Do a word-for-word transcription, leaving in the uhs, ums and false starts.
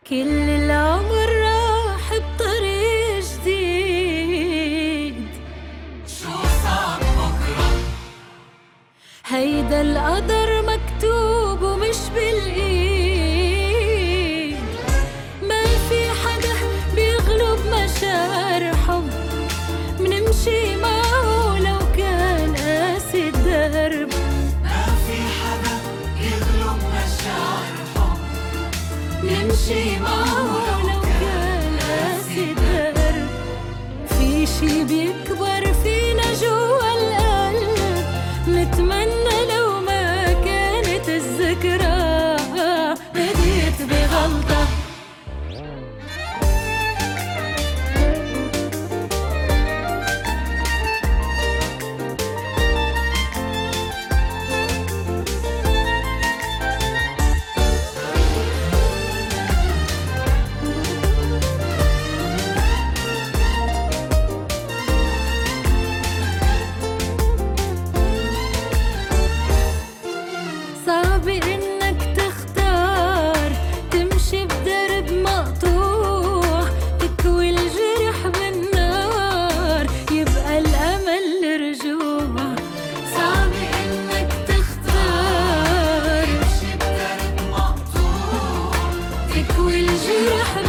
كل العمر راح بطريق جديد. شو صار بكرة؟ هيدا القدر مكتوب ومش بالإيد. ما في حدا بيغلب مشاعر حب، منمشي معه لو كان قاسي الدرب. ما في حدا يغلب مشاعر حب، نمشي معه لو كان قاسي الدرب. في شي بيكبر فينا جوا القلب، نتمنى لو ما كانت الذكرى بديت بغلطة. صعب إنك تختار تمشي بدرب مقطوع، تكوي الجرح بالنار يبقى الأمل الرجوع. صعب إنك تختار تمشي بدرب مقطوع، تكوي الجرح